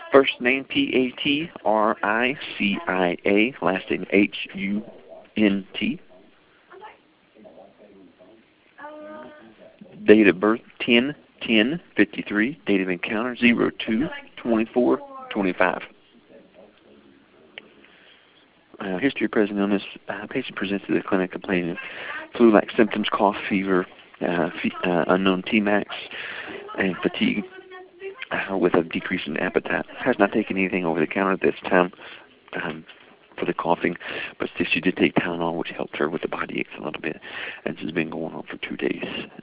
First name Patricia, last name Hunt. Date of birth 10/10/53. Date of encounter 02/24/25. History of present illness. Patient presents to the clinic complaining of flu-like symptoms, cough, fever, unknown Tmax, and fatigue with a decrease in appetite. Has not taken anything over the counter at this time for the coughing, but she did take Tylenol, which helped her with the body aches a little bit, and this has been going on for 2 days.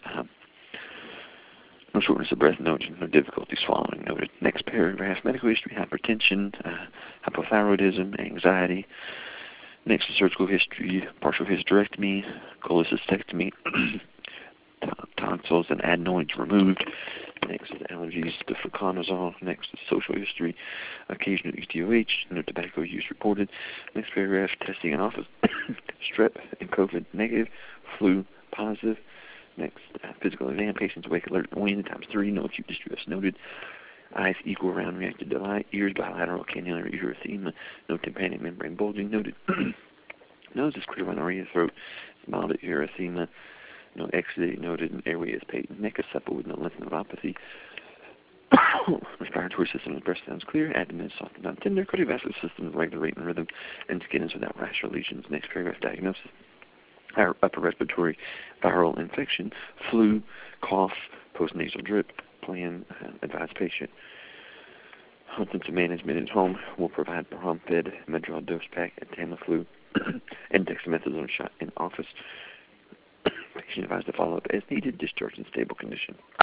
No shortness of breath noted, no difficulty swallowing noted. Next paragraph, medical history, hypertension, hypothyroidism, anxiety. Next is surgical history, partial hysterectomy, cholecystectomy, tonsils and adenoids removed. Next is allergies to fluconazole. Next is social history, occasional ETOH, no tobacco use reported. Next paragraph, testing in office, strep and COVID negative, flu positive. Next, physical exam, patient's awake, alert, wind ×3, no acute distress noted. Eyes equal, round, reacted to light. Ears bilateral, cannullar erythema, no tympanic membrane bulging noted. Nose is clear, rhinorrhea, throat, mild erythema, no exudate noted, and airway is patent. Neck is supple with no lymphadenopathy. Respiratory system and breast sounds clear. Abdomen is soft and non-tender. Cardiovascular system is regular rate and rhythm, and skin is without rash or lesions. Next paragraph, diagnosis. Upper respiratory viral infection, flu, cough, postnasal drip. Plan, advise patient. Symptom management at home will provide Bromfed, Medrol dose pack, and Tamiflu, and dexamethasone shot in office. Patient advised to follow up as needed, discharge in stable condition.